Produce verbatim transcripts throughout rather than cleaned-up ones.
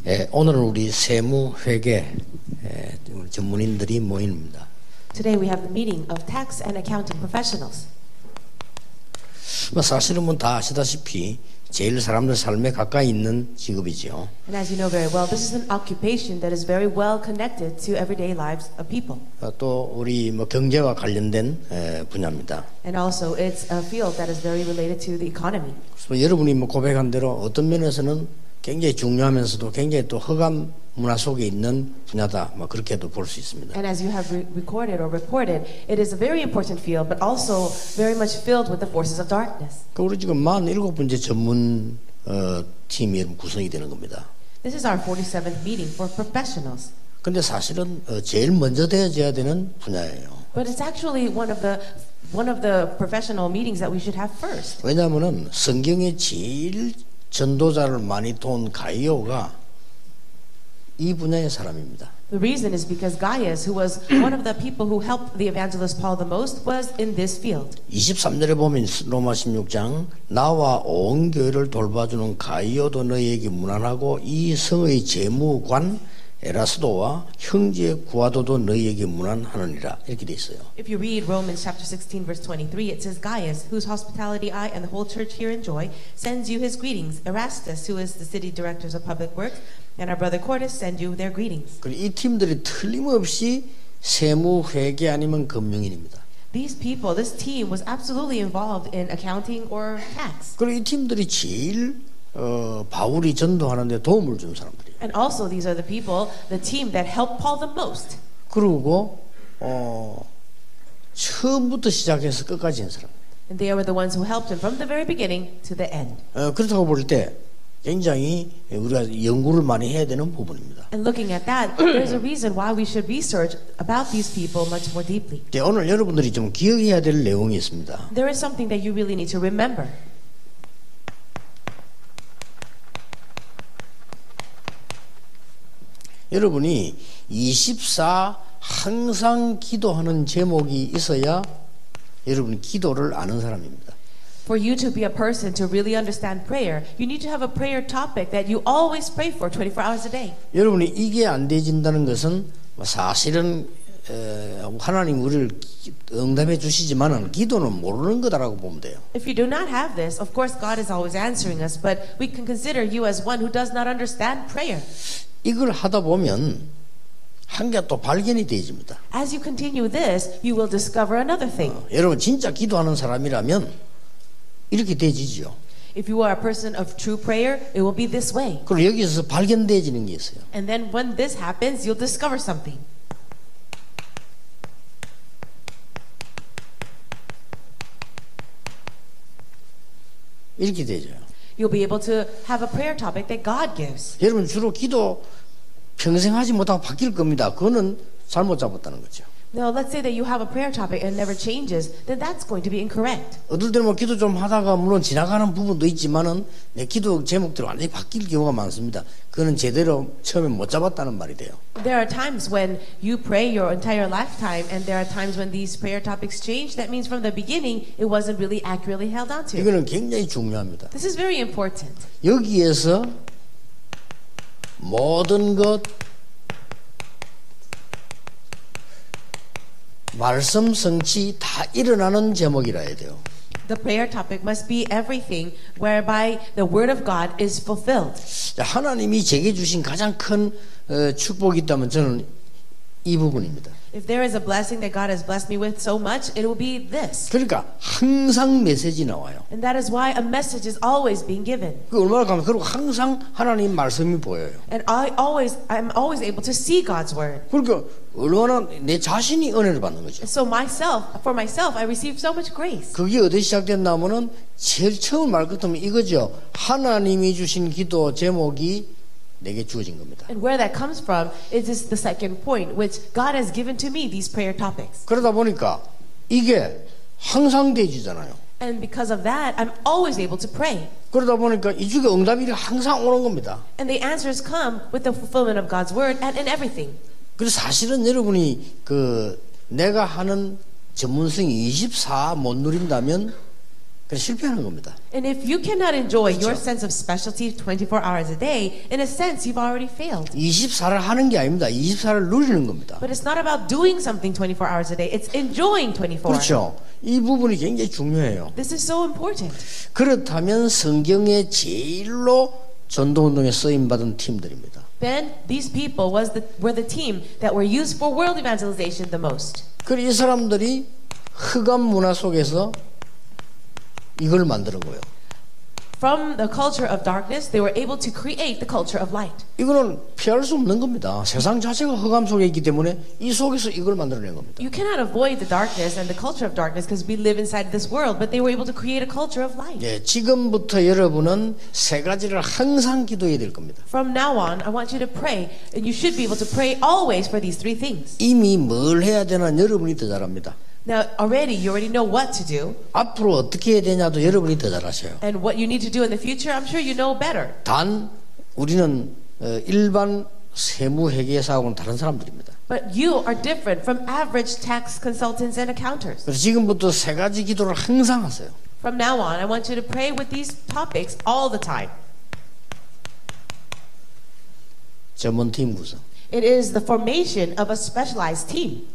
예, 오늘은 우리 세무 회계 예, 전문인들이 모입니다. Today we have the meeting of tax and accounting professionals. 뭐 사실은 뭐 다 아시다시피 제일 사람들 삶에 가까이 있는 직업이죠. And as you know very well, this is an occupation that is very well connected to everyday lives of people. 어, 또 우리 뭐 경제와 관련된 에, 분야입니다. And also it's a field that is very related to the economy. 그래서 여러분이 뭐 고백한 대로 어떤 면에서는 굉장히 중요하면서도 굉장히 또 허감 문화 속에 있는 분야다. 뭐 그렇게도 볼 수 있습니다. And as you have re- recorded or reported, it is a very important field, but also very much filled with the forces of darkness. 그 우리 지금 사십칠 번째 전문 어, 팀이 구성이 되는 겁니다. This is our forty-seventh meeting for professionals. 근데 사실은 어, 제일 먼저 되어져야 되는 분야예요. But it's actually one of the one of the professional meetings that we should have first. 왜냐하면은 성경에 제일 전도자를 많이 도운 가이오가 이 분야의 사람입니다. The reason is because Gaius, who was one of the people who helped the evangelist Paul the most, was in this field. 이십삼 절에 보면 로마 십육 장 나와 온 교회를 돌봐주는 가이오도 너희에게 무난하고 이 성의 재무관 에라스도와 형제 구아도도 너희에게 무난하느니라 이렇게 돼 있어요. If you read Romans chapter sixteen verse twenty-three, it says Gaius, whose hospitality I and the whole church here enjoy, sends you his greetings. Erastus, who is the city directors of public works, and our brother Quartus send you their greetings. 그리고 이 팀들이 틀림없이 세무 회계 아니면 금융인입니다. These people, this team was absolutely involved in accounting or tax. 그리고 이 팀들이 제일 어, 바울이 전도하는데 도움을 준 사람들이에요. And also these are the people, the team that helped Paul the most. 그리고 어, 처음부터 시작해서 끝까지 한 사람. And they were the ones who helped him from the very beginning to the end. 어, 그렇다고 볼 때 굉장히 우리가 연구를 많이 해야 되는 부분입니다. And looking at that, there's a reason why we should research about these people much more deeply. 네, 오늘 여러분들이 좀 기억해야 될 내용이 있습니다. There is something that you really need to remember. 여러분이 이십사 항상 기도하는 제목이 있어야 여러분이 기도를 아는 사람입니다. For you to be a person to really understand prayer, you need to have a prayer topic that you always pray for twenty-four hours a day. 여러분이 이게 안 되진다는 것은 사실은 에, 하나님 우리를 응답해 주시지만은 기도는 모르는 거다라고 보면 돼요. If you do not have this, of course God is always answering us, but we can consider you as one who does not understand prayer. 이걸 하다 보면 한 개 또 발견이 되어집니다. As you continue this, you will discover another thing. 어, 여러분 진짜 기도하는 사람이라면 이렇게 되지죠. If you are a person of true prayer, it will be this way. 그리고 여기서 발견되어지는 게 있어요. And then when this happens, you'll discover something. 이렇게 되죠. You'll be able to have a prayer topic that God gives. 여러분 주로 기도 평생 하지 못하고 바뀔 겁니다. 그거는 잘못 잡았다는 거죠. Now, let's say that you have a prayer topic and never changes, then that's going to be incorrect. 어떨 때는 뭐 기도 좀 하다가 물론 지나가는 부분도 있지만은 내 기도 제목대로 완전히 바뀔 경우가 많습니다. 그거는 제대로 처음에 못 잡았다는 말이 돼요. There are times when you pray your entire lifetime, and there are times when these prayer topics change. That means from the beginning, it wasn't really accurately held onto. 이거는 굉장히 중요합니다. This is very important. 여기에서 모든 것 말씀 성취 다 일어나는 제목이라 해야 돼요. The prayer topic must be everything whereby the word of God is fulfilled. 자, 하나님이 제게 주신 가장 큰 어, 축복이 있다면 저는 이 부분입니다. If there is a blessing that God has blessed me with so much, it will be this. 그러니까 항상 메시지 나와요. And that is why a message is always being given. 그 얼마나 가면 그리고 항상 하나님 말씀이 보여요. And I always, I'm always able to see God's word. 그러니까 얼마나 내 자신이 은혜를 받는 거죠. So myself, for myself, I receive so much grace. 그게 어디 시작됐냐면은 제일 처음 말 같으면 이거죠. 하나님이 주신 기도 제목이 내게 주어진 겁니다. And where that comes from is this the second point, which God has given to me these prayer topics. 그러다 보니까 이게 항상 되지잖아요. And because of that, I'm always able to pray. 그러다 보니까 이 중에 응답이 항상 오는 겁니다. And the answers come with the fulfillment of God's word and in everything. 그래서 사실은 여러분이 그 내가 하는 전문성이 이십사 못 누린다면 그래서 실패하는 겁니다. And if you cannot enjoy your 그렇죠. sense of specialty twenty-four hours a day, in a sense, you've already failed. 이십사를 하는 게 아닙니다. 이십사를 누리는 겁니다. But it's not about doing something twenty-four hours a day. It's enjoying twenty-four. 그렇죠. 이 부분이 굉장히 중요해요. This is so important. 그렇다면 성경의 제일로 전도운동에 쓰임받은 팀들입니다. Then these people was the, were the team that were used for world evangelization the most. 그리고 이 사람들이 흑암 문화 속에서 이걸 만드는 거예요. From the culture of darkness, they were able to create the culture of light. 이거는 피할 수 없는 겁니다. 세상 자체가 흑암 속에 있기 때문에 이 속에서 이걸 만들어낸 겁니다. You cannot avoid the darkness and the culture of darkness because we live inside this world, but they were able to create a culture of light. 예, 지금부터 여러분은 세 가지를 항상 기도해야 될 겁니다. From now on, I want you to pray, and you should be able to pray always for these three things. 이미 뭘 해야 되나 여러분이 더 잘합니다. Now, already, you already know what to do, 앞으로 어떻게 해야 되냐도 여러분이 더 잘하셔요. and what you need to do in the future, I'm sure you know better. 단 우리는 어, 일반 세무회계사하고는 다른 사람들입니다. But you are different from average tax consultants and accountants. 그래서 지금부터 세 가지 기도를 항상 하세요. From now on, I want you to pray with these topics all the time. 전문팀 구성. It is the formation of a specialized team.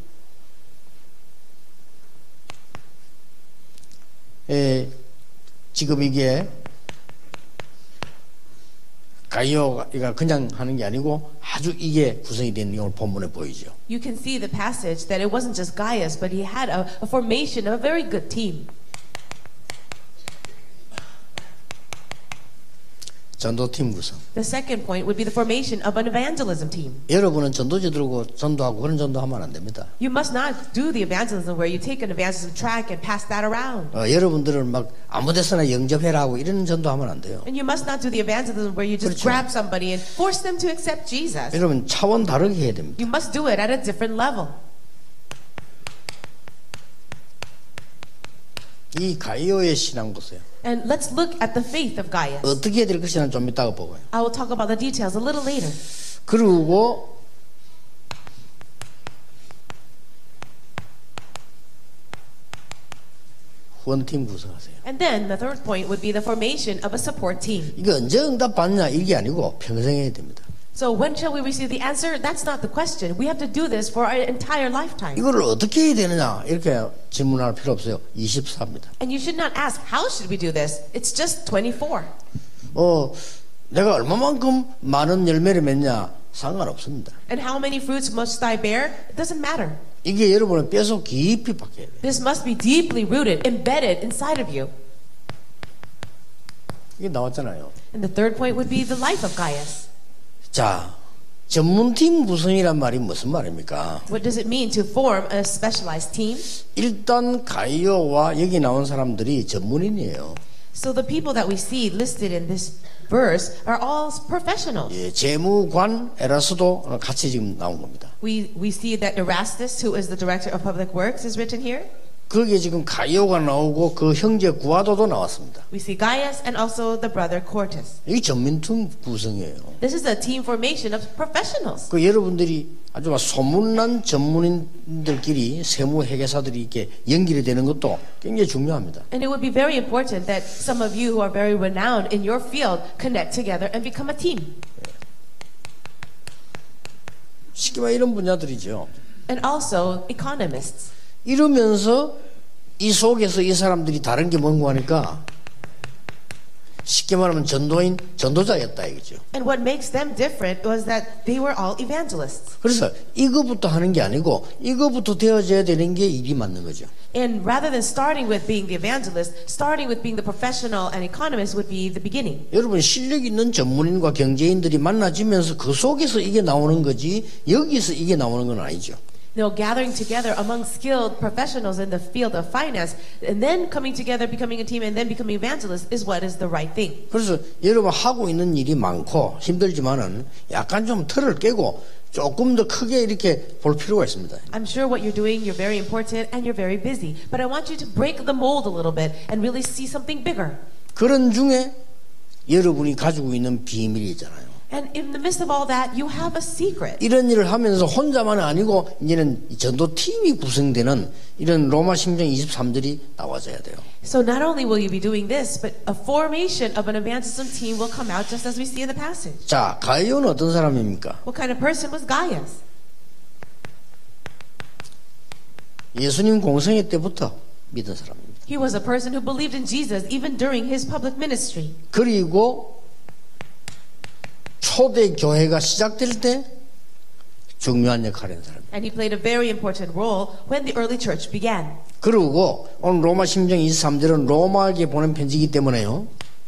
에, 지금 이게 가이오가 그냥 하는 게 아니고 아주 이게 구성이 된 내용을 본문에 보이죠. You can see the passage that it wasn't just Gaius, but he had a, a formation of a very good team. 전도팀 구성. The second point would be the formation of an evangelism team. 여러분은 전도지 들고 전도하고 그런 전도하면 안 됩니다. You must not do the evangelism where you take an evangelism track and pass that around. 어, 여러분들은 막 아무데서나 영접해라 하고 이런 전도하면 안 돼요. And you must not do the evangelism where you just 그렇죠. grab somebody and force them to accept Jesus. 여러분 차원 다르게 해야 됩니다. You must do it at a different level. 이 가이오의 신앙 보세요. And let's look at the faith of Gaius. 어떻게 해야 될 것이냐는 좀 이따가 보고요. I will talk about the details a little later. 그리고 후원팀 구성하세요. And then the third point would be the formation of a support team. 이거 언제 응답 받느냐 이게 아니고 평생 해야 됩니다. So when shall we receive the answer? That's not the question. We have to do this for our entire lifetime. 이거를 어떻게 해야 되느냐 이렇게 질문할 필요 없어요. 이십사입니다. And you should not ask, how should we do this? It's just twenty-four. 어, 내가 얼마만큼 많은 열매를 맺냐 상관없습니다. And how many fruits must I bear? It doesn't matter. 이게 여러분의 뼈속 깊이 박혀야 돼요. This must be deeply rooted, embedded inside of you. 이게 나왔잖아요. And the third point would be the life of Gaius. 자, 전문팀 구성이란 말이 무슨 말입니까? What does it mean to form a specialized team? 일단 가이오와 여기 나온 사람들이 전문인이에요. So the people that we see listed in this verse are all professionals. 예, 재무관 에라스도 같이 지금 나온 겁니다. We we see that Erastus, who is the director of public works, is written here. 거기에 지금 가이오가 나오고 그 형제 구아도도 나왔습니다. We see Gaius and also the brother Quartus. 이 전민팀 구성이에요. This is a team formation of professionals. 그 여러분들이 아주 소문난 전문인들끼리 세무회계사들이 이렇게 연결이 되는 것도 굉장히 중요합니다. And it would be very important that some of you who are very renowned in your field connect together and become a team. 쉽게 말해 이런 분야들이죠. And also economists. 이러면서 이 속에서 이 사람들이 다른 게 뭔가 하니까 쉽게 말하면 전도인, 전도자였다 이거죠. And what makes them different was that they were all evangelists. 그래서 이거부터 하는 게 아니고 이거부터 되어져야 되는 게 일이 맞는 거죠. And rather than starting with being the evangelist, starting with being the professional and economist would be the beginning. 여러분 실력 있는 전문인과 경제인들이 만나지면서 그 속에서 이게 나오는 거지 여기서 이게 나오는 건 아니죠. You know, gathering together among skilled professionals in the field of finance and then coming together, becoming a team and then becoming evangelists is what is the right thing. 그래서 여러분 하고 있는 일이 많고 힘들지만은 약간 좀 틀을 깨고 조금 더 크게 이렇게 볼 필요가 있습니다. I'm sure what you're doing, you're very important and you're very busy. But I want you to break the mold a little bit and really see something bigger. 그런 중에 여러분이 가지고 있는 비밀이 있잖아요. And in the midst of all that, you have a secret. 이런 일을 하면서 혼자만은 아니고 이제는 전도팀이 구성되는 이런 로마 십장 이십삼 절이 나와줘야 돼요. So not only will you be doing this, but a formation of an evangelism team will come out just as we see in the passage. 자, 가이오는 어떤 사람입니까? What kind of person was Gaius? 예수님 공생애 때부터 믿은 사람입니다. He was a person who believed in Jesus even during his public ministry. 그리고 초대 교회가 시작될 때 중요한 역할을 한 사람입니다. And he played a very important role when the early church began. 그리고 오늘 로마 십장 이십삼 절은 로마에게 보낸 편지이기 때문에요.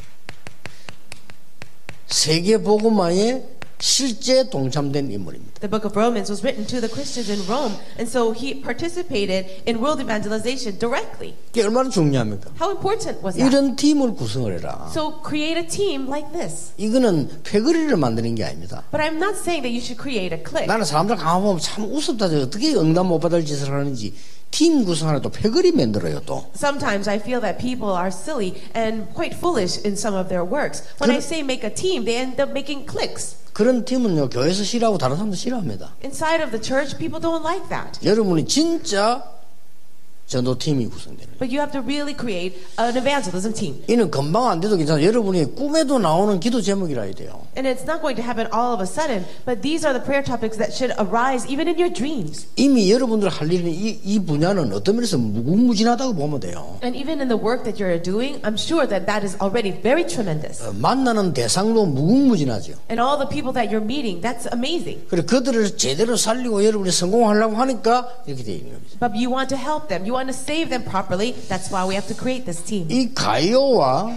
세계 복음화에 실제 동참된 인물입니다. The book of Romans was written to the Christians in Rome, and so he participated in world evangelization directly. 이게 얼마나 중요합니까? How important was that? 이런 팀을 구성을 해라. So create a team like this. 이거는 패거리를 만드는 게 아닙니다. But I'm not saying that you should create a clique. 나는 사람들 가만 보면 참 우습다. 어떻게 응답 못 받을 짓을 하는지. 팀 구성하는 또 패거리 만들어요 또. Sometimes I feel that people are silly and quite foolish in some of their works. When 그, I say make a team, they end up making cliques. 그런 팀은요 교회에서 싫어하고 다른 사람도 싫어합니다. Inside of the church, people don't like that. 여러분이 진짜 전도팀이 구성되는 거예요. But you have to really create an evangelism team. 이는 금방 안 돼도 괜찮아요. 여러분이 꿈에도 나오는 기도 제목이라 해야 돼요. And it's not going to happen all of a sudden, but these are the prayer topics that should arise even in your dreams. 이미 여러분들 할 일은 이, 이 분야는 어떤 면에서 무궁무진하다고 보면 돼요. And even in the work that you're doing, I'm sure that that is already very tremendous. 어, 만나는 대상도 무궁무진하죠. And all the people that you're meeting, that's amazing. 그래 그들을 제대로 살리고 여러분이 성공하려고 하니까 이렇게 되어 있는 겁니다. But you want to help them, you want to save them properly. That's why we have to create this team. 이 가이오와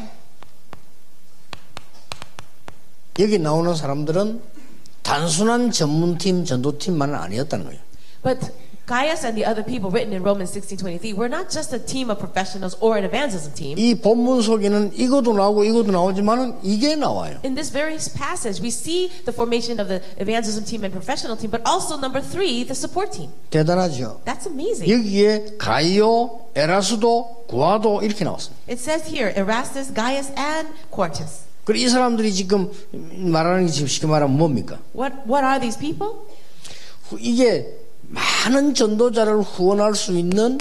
여기 나오는 사람들은 단순한 전문팀, 전도팀만은 아니었다는 거예요. But Gaius and the other people written in Romans sixteen twenty-three were not just a team of professionals or an evangelism team. 이 본문 속에는 이것도 나오고 이것도 나오지만은 이게 나와요. In this very passage, we see the formation of the evangelism team and professional team, but also number three, the support team. 대단하죠. That's amazing. 여기에 가이오, 에라스도, 구아도 이렇게 나왔습니다. It says here, Erastus, Gaius, and Quartus. 그리고 이 사람들이 지금 말하는 게 지금 쉽게 말하면 뭡니까? What what are these people? 이게 많은 전도자를 후원할 수 있는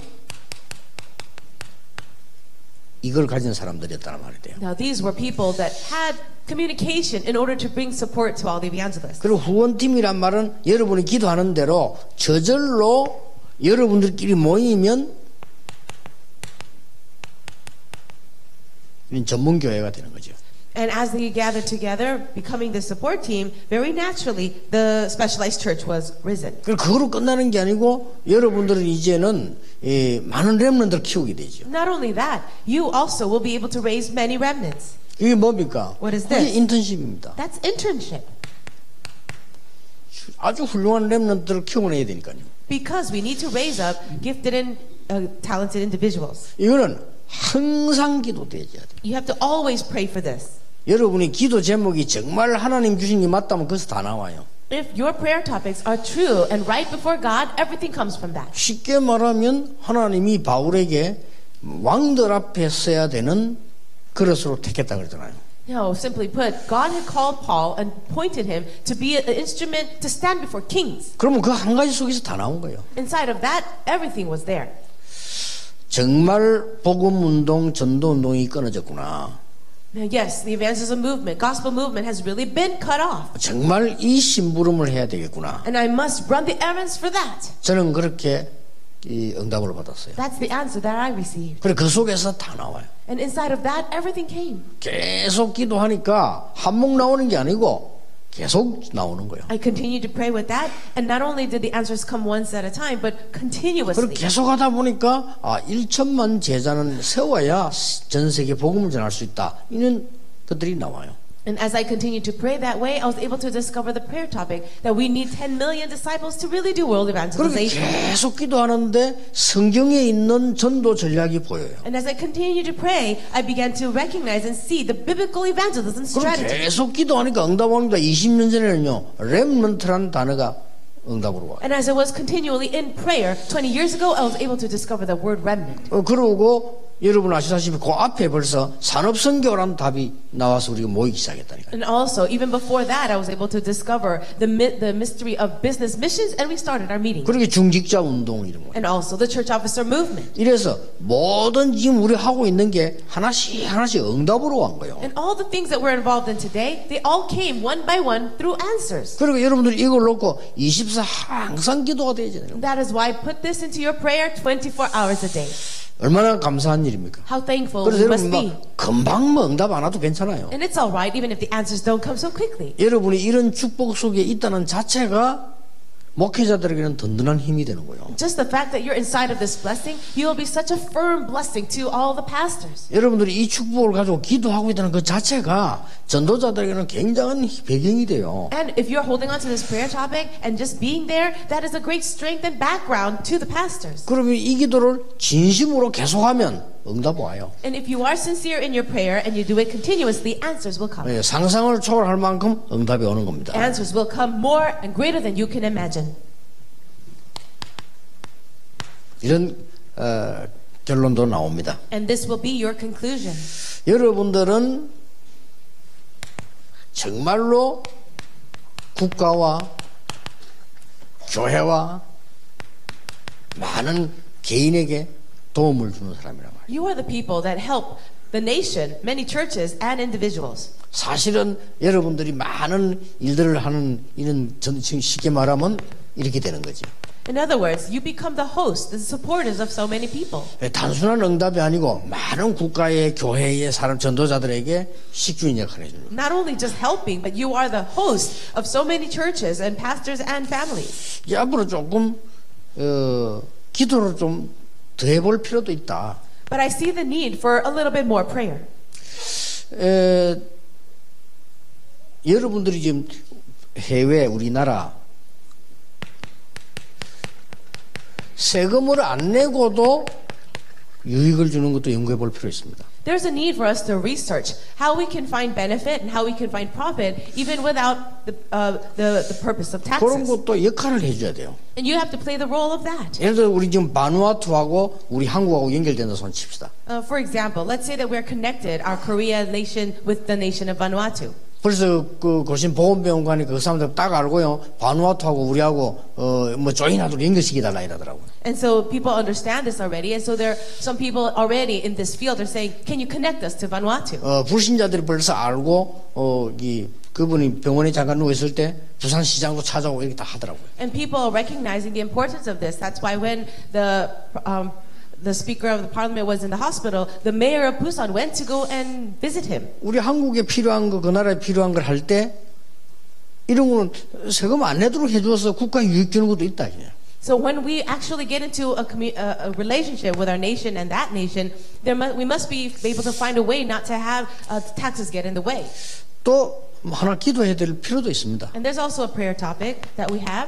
이걸 가진 사람들이었다는 말이 돼요. Now these were people that had communication in order to bring support to all the evangelists. 그리고 후원팀이란 말은 여러분이 기도하는 대로 저절로 여러분들끼리 모이면 전문 교회가 되는 거죠. And as they gathered together, becoming the support team, very naturally, the specialized church was risen. 그거로 끝나는 게 아니고 여러분들은 이제는 이 많은 렘넌트를 키우게 되죠. Not only that, you also will be able to raise many remnants. 이게 뭡니까? What is 그게 this? 인턴십입니다. That's internship. 아주 훌륭한 렘넌트를 키워내야 되니까요. Because we need to raise up gifted and uh, talented individuals. 이거는 항상 기도돼야 돼요. You have to always pray for this. 여러분이 기도 제목이 정말 하나님 주신 게 맞다면 거기서 다 나와요. If your prayer topics are true and right before God, everything comes from that. 쉽게 말하면 하나님이 바울에게 왕들 앞에 서야 되는 그릇으로 택했다 그러잖아요. No, simply put, God had called Paul and appointed him to be an instrument to stand before kings. 그러면 그 한 가지 속에서 다 나온 거예요. Inside of that, everything was there. 정말 복음 운동, 전도 운동이 끊어졌구나. Now, yes, the evangelism movement, gospel movement has really been cut off. 정말 이 심부름을 해야 되겠구나. And I must run the errands for that. 저는 그렇게 이 응답을 받았어요. That's the answer that I received. 그래 그 속에서 다 나와요. And inside of that, everything came. 계속 기도하니까 한몫 나오는 게 아니고 계속 나오는 거예요. I continued to pray with that, and not only did the answers come once at a time, but continuously. 그리고 계속 하다 보니까 아 일천만 제자는 세워야 전 세계 복음을 전할 수 있다. 이런 것들이 나와요. And as I continued to pray that way, I was able to discover the prayer topic that we need ten million disciples to really do world 그렇게 evangelization. 계속 기도하는데 성경에 있는 전도 전략이 보여요. And as I continued to pray, I began to recognize and see the biblical evangelism 그럼 strategy. 계속 기도하니까 응답합니다. 이십 년 전에는요, 렘넌트라는 단어가 응답으로 와요. And as I was continually in prayer, twenty years ago, I was able to discover the word remnant. 어, 그러고 여러분 아시다시피 그 앞에 벌써 산업선교라는 답이 나와서 우리가 모이기 시작했다니까요. And also, even before that, I was able to discover the mi- the mystery of business missions, and we started our meeting. 그렇게 중직자 운동 이런 거예요. And also the church officer movement. 이래서 모든 지금 우리 하고 있는 게 하나씩 하나씩 응답으로 온 거예요. And all the things that we're involved in today, they all came one by one through answers. 그리고 여러분들이 이걸 놓고 이십사 항상 기도가 돼야 되는 거예요. That is why put this into your prayer twenty-four hours a day. 얼마나 감사한 일입니까? How thankful 그래서 we must 여러분 be. 막 금방 뭐 응답 안 와도 괜찮아요. And it's all right, even if the answers don't come so quickly. 여러분이 이런 축복 속에 있다는 자체가 목회자들에게는 든든한 힘이 되는 거예요. Just the fact that you're inside of this blessing, you will be such a firm blessing to all the pastors. 여러분들이 이 축복을 가지고 기도하고 있다는 그 자체가 전도자들에게는 굉장한 배경이 돼요. And if you're holding on to this prayer topic and just being there, that is a great strength and background to the pastors. 그러면 이 기도를 진심으로 계속하면 응답 와요. And if you are sincere in your prayer and you do it continuously, answers will come. 예, 상상을 초월할 만큼 응답이 오는 겁니다. Answers will come more and greater than you can imagine. 이런 어, 결론도 나옵니다. And this will be your conclusion. 여러분들은 정말로 국가와 교회와 많은 개인에게 도움을 주는 사람이란 말이에요. You are the people that help the nation, many churches and individuals. 사실은 여러분들이 많은 일들을 하는 이런 전 쉽게 말하면 이렇게 되는 거죠. In other words, you become the host, the supporters of so many people. 단순한 응답이 아니고 많은 국가의 교회의 사람 전도자들에게 식주인 역할을 해줍니다. Not only just helping, but you are the host of so many churches and pastors and families. 이 앞으로 조금 어, 기도를 좀 더 해볼 필요도 있다. But I see the need for a little bit more prayer. 에, 여러분들이 지금 해외 우리나라 세금을 안 내고도 유익을 주는 것도 연구해 볼 필요 있습니다. There's a need for us to research how we can find benefit and how we can find profit even without the, uh, the, the purpose of 그런 taxes. 것도 역할을 해줘야 돼요. And you have to play the role of that. 예를 들어 우리 지금 바누아투하고 우리 한국하고 연결된다 손 칩시다. Uh, for example, let's say that we're connected, our Korea nation, with the nation of Vanuatu. 그래서 그 고신 보건병원 가니까 그 사람들 딱 알고요. 바누아투하고 우리하고 어뭐 조인하도록 연결시켜달라 이러더라고요. And so people understand this already, and so there some people already in this field are saying, "Can you connect us to Vanuatu?" 어 불신자들이 벌써 알고 어이 그분이 병원에 잠깐 누워 있을 때 부산 시장도 찾아오고 이렇게 다 하더라고요. And people are recognizing the importance of this. That's why when the um, the speaker of the parliament was in the hospital, the mayor of Busan went to go and visit him. 우리 한국에 필요한 거, 그 나라에 필요한 걸 할 때 이런 거는 세금 안 내도록 해줘서 국가에 유익 주는 것도 있다. So when we actually get into a, commu- a, a relationship with our nation and that nation, there mu- we must be able to find a way not to have uh, taxes get in the way. 또 하나 기도해야 될 필요도 있습니다. And there's also a prayer topic that we have.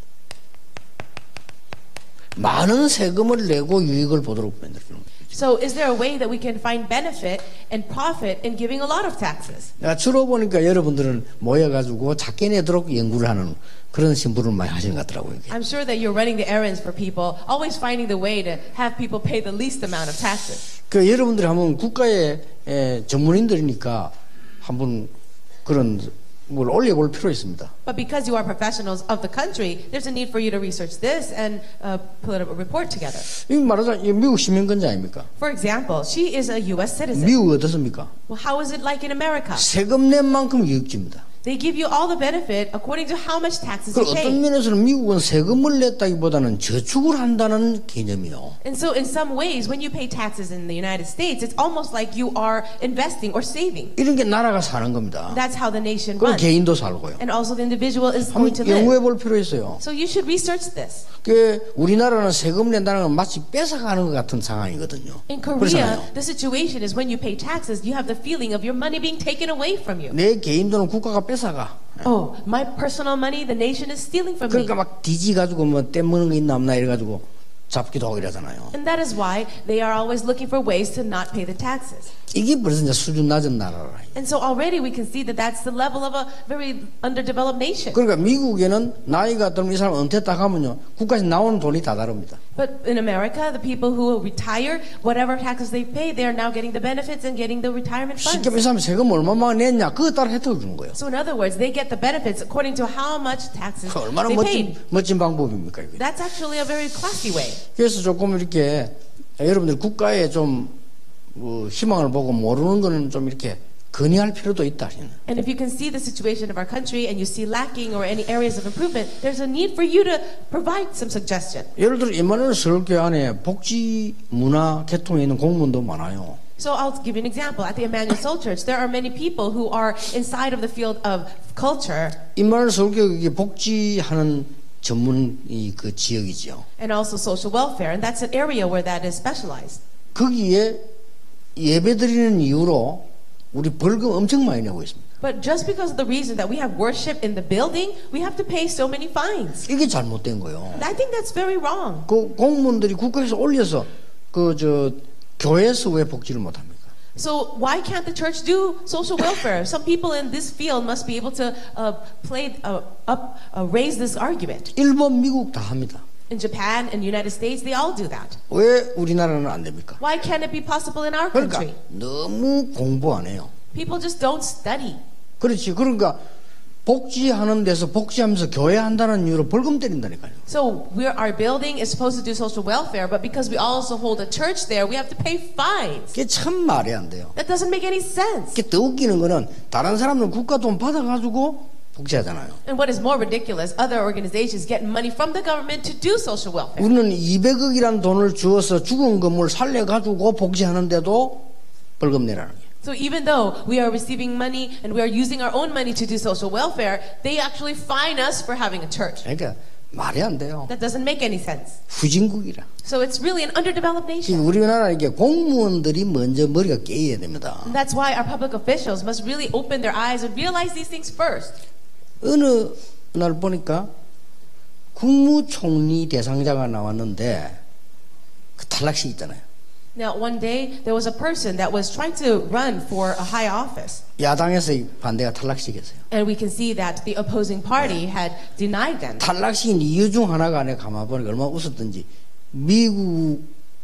많은 세금을 내고 유익을 보도록 만들어주는 거예요. So is there a way that we can find benefit and profit in giving a lot of taxes? 내가 주로 보니까 여러분들은 모여가지고 작게 내도록 연구를 하는 그런 신부를 많이 하시는 것 같더라고요. 이게. I'm sure that you're running the errands for people, always finding the way to have people pay the least amount of taxes. 그 여러분들이 한번 국가의 에, 전문인들이니까 한번 그런 뭘 올려볼 필요 있습니다. But because you are professionals of the country, there's a need for you to research this and uh, put a report together. 이 말하자면 이 미국 시민권자 아닙니까? For example, she is a U S citizen. 미국 어떻습니까? Well, how is it like in America? 세금 낸 만큼 유익집니다. They give you all the benefit according to how much taxes 그 you 어떤 pay. 면에서는 미국은 세금을 냈다기보다는 저축을 한다는 개념이요. And so in some ways, when you pay taxes in the United States, it's almost like you are investing or saving. 이런 게 나라가 사는 겁니다. That's how the nation 그럼 runs. 개인도 살고요. And also the individual is 한번 going to live. 연구해 볼 필요 있어요. So you should research this. 그 우리나라는 세금 낸다는 건 마치 뺏어가는 것 같은 상황이거든요. In Korea, 그렇잖아요. the situation is when you pay taxes, you have the feeling of your money being taken away from you. 내 개인 돈은 국가가 뺏어가. Oh, my personal money, the nation is stealing from me. 그러니까 막 뒤지 가지고 뭐 떼먹는 거 있나 없나 이래가지고 잡기도 하고 이러잖아요. And that is why they are always looking for ways to not pay the taxes. 이게 벌써 이제 수준 낮은 나라라. And so already we can see that that's the level of a very underdeveloped nation. 그러니까 미국에는 나이가 들면 이 사람 은퇴 딱 하면요 국가에서 나오는 돈이 다 다릅니다. But in America, the people who retire, whatever taxes they pay, they are now getting the benefits and getting the retirement funds. 쉽게 말하면 세금 얼마만 냈냐 그거 따라 혜택을 주는 거예요. So in other words, they get the benefits according to how much taxes 얼마나 they 멋진 paid. 멋진 방법입니까 이게? That's actually a very classy way. 그래서 조금 이렇게 여러분들 국가에 좀 어, 희망을 보고 모르는 거는 좀 이렇게 건의할 필요도 있다. And if you can see the situation of our country and you see lacking or any areas of improvement, there's a need for you to provide some suggestion. 예를 들어 이만원 서울교회 안에 복지 문화 계통에 있는 공무원도 많아요. So I'll give you an example. At the Emmanuel Soul Church, there are many people who are inside of the field of culture. 이만원 서울교회 복지하는 전문 그 지역이죠. And also social welfare, and that's an area where that is specialized. 거기에 예배드리는 이유로 우리 벌금 엄청 많이 내고 있습니다. But just because of the reason that we have worship in the building, we have to pay so many fines. 이게 잘못된 거예요. And I think that's very wrong. 그 공무원들이 국가에서 올려서 그 저 교회에서 왜 복지를 못 합니까? So why can't the church do social welfare? Some people in this field must be able to uh, play uh, up, uh, raise this argument. 일본, 미국 다 합니다. In Japan and United States, they all do that. 왜 우리나라는 안 됩니까? Why can't it be possible in our 그러니까 country? 너무 공부 안 해요. People just don't study. 그렇지. 그러니까 복지하는 데서 복지하면서 교회 한다는 이유로 벌금 때린다니까요. So we're, our building is supposed to do social welfare, but because we also hold a church there, we have to pay fines. 그게 참 말이 안 돼요. That doesn't make any sense. 그게 더 웃기는 거는 다른 사람은 국가 돈 받아가지고 복지하잖아요. And what is more ridiculous, other organizations get money from the government to do social welfare. 우리는 이백억이란 돈을 주어서 죽은 건물 살려가지고 복지하는데도 벌금 내라는 거예요. So even though we are receiving money and we are using our own money to do social welfare, they actually fine us for having a church. 그러니까 말이 안 돼요. That doesn't make any sense. 후진국이라. So it's really an underdeveloped nation. 우리나라 이게 공무원들이 먼저 머리가 깨야 됩니다. And that's why our public officials must really open their eyes and realize these things first. 어느 날 보니까 국무총리 대상자가 나왔는데 그 탈락식 있잖아요. Now, one day, there was a person that was trying to run for a high office. 야당에서 반대가 탈락식이었어요. And we can see that the opposing party had denied them. 탈락식인 이유 중 하나가 안에 가만 보니까 얼마나 웃었던지 미국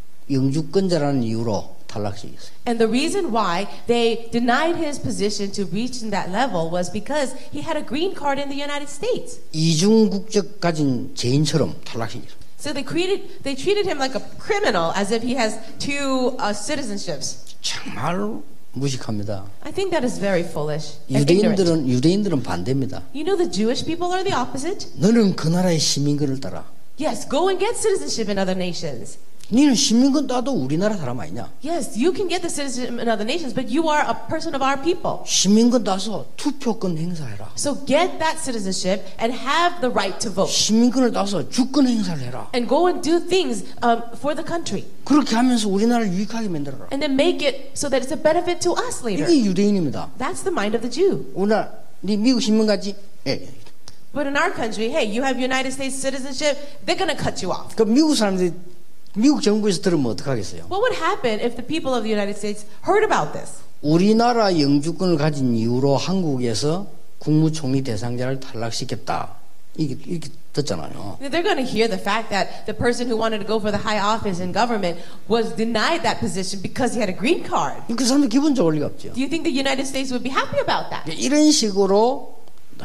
영주권자라는 이유로 탈락식이었어요. And the reason why they denied his position to reach in that level was because he had a green card in the United States. 이중 국적 가진 죄인처럼 탈락식이었어요. So they treated they treated him like a criminal, as if he has two uh, citizenships. 정말 무식합니다. I think that is very foolish and ignorant. 유대인들은 유대인들은 반대입니다. You know, the Jewish people are the opposite. 너는 그 나라의 시민권을 따라. Yes, go and get citizenship in other nations. 너는 시민권 따도 우리나라 사람 아니냐? Yes, you can get the citizenship in other nations, but you are a person of our people. 시민권 따서 투표권 행사해라. So get that citizenship and have the right to vote. 시민권을 따서 주권 행사를 해라. And go and do things um, for the country. 그렇게 하면서 우리나라를 유익하게 만들어라. And then make it so that it's a benefit to us later. 이게 유대인입니다. That's the mind of the Jew. 우리나라 네 미국 시민 같지? 예. But in our country, hey, you have United States citizenship, they're going to cut you off. 그 미국 사람들이 미국 정부에서 들으면 어떡하겠어요? What would happen if the people of the United States heard about this? 우리나라 영주권을 가진 이유로 한국에서 국무총리 대상자를 탈락시켰다. 이게 이렇게 듣잖아요. They're going to hear the fact that the person who wanted to go for the high office in government was denied that position because he had a green card. 그 사람들 기분 좋을 리가 없죠. Do you think the United States would be happy about that? 이런 식으로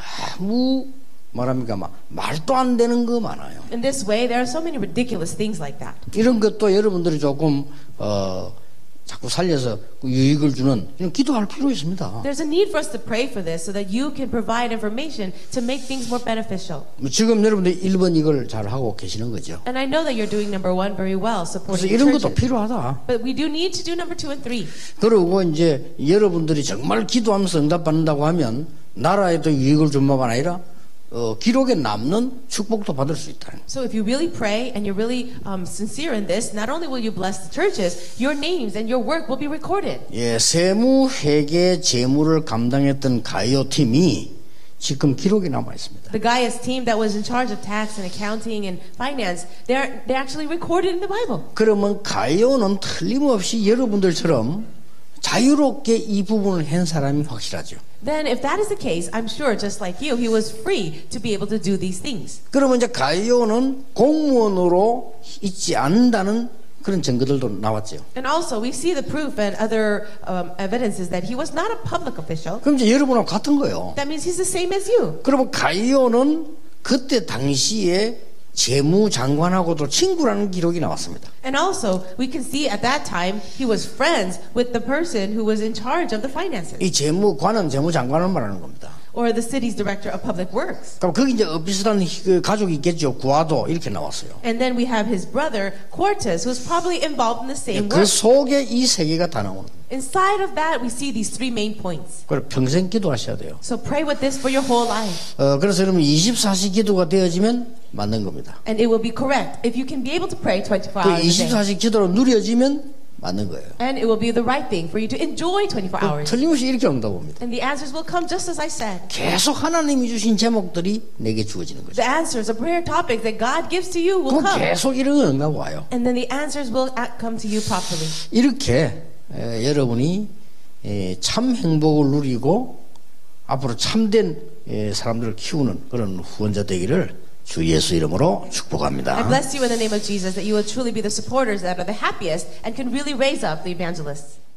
너무 말합니까? 막 말도 안 되는 거 많아요. In this way, there are so many ridiculous things like that. 이런 것도 여러분들이 조금 어, 자꾸 살려서 유익을 주는 이런 기도할 필요 있습니다. There's a need for us to pray for this so that you can provide information to make things more beneficial. 지금 여러분들이 일 번 이걸 잘 하고 계시는 거죠. And I know that you're doing number one very well, 그래서 supporting the 이런 것도 churches. 필요하다. But we do need to do number two and three. 그리고 이제 여러분들이 정말 기도하면서 응답받는다고 하면 나라에도 유익을 줄 뿐만 아니라 어, 기록에 남는 축복도 받을 수 있다. So if you really pray and you're really um, sincere in this, not only will you bless the churches, your names and your work will be recorded. 예, 세무 회계 재무를 감당했던 가이오 팀이 지금 기록에 남아 있습니다. The Gaius team that was in charge of tax and accounting and finance, they're they're actually recorded in the Bible. 그러면 가이오는 틀림없이 여러분들처럼 자유롭게 이 부분을 한 사람이 확실하죠. then if that is the case, I'm sure just like you, he was free to be able to do these things. 그러면 이제 가이오는 공무원으로 있지 않는다는 그런 증거들도 나왔죠. And also we see the proof and other um, evidences that he was not a public official. 그럼 이제 여러분하고 같은 거예요. That means he's the same as you. 그러면 가이오는 그때 당시에 재무장관하고도 친구라는 기록이 나왔습니다. And also we can see at that time he was friends with the person who was in charge of the finances. 이 재무관은 재무장관을 말하는 겁니다. Or the city's director of public works. 그럼 거기 이제 비슷한 그 가족이 있겠죠. 구아도 이렇게 나왔어요. And then we have his brother Quartus, who's probably involved in the same 그 work. 속에 이 세 개가 다 나오는 거예요. Inside of that, we see these three main points. 그걸 평생 기도하셔야 돼요. So pray with this for your whole life. 어, 그래서 여러분 이십사 시 기도가 되어지면 맞는 겁니다. And it will be correct. If you can be able to pray twenty-four 그 hours a 이십사 day. 시 기도로 누려지면 맞는 거예요. And it will be the right thing for you to enjoy twenty-four hours. 틀림없이 이렇게 응답합니다. And the answers will come just as I said. 계속 하나님이 주신 제목들이 내게 주어지는 거죠. The answers, the prayer topics that God gives to you will 그럼 come. 계속 이런 응답 와요. And then the answers will come to you properly. 이렇게 에, 여러분이 에, 참 행복을 누리고 앞으로 참된 에, 사람들을 키우는 그런 후원자 되기를 주 예수 이름으로 축복합니다. I bless you in the name of Jesus that you will truly be the supporters that are the happiest and can really raise up the evangelists.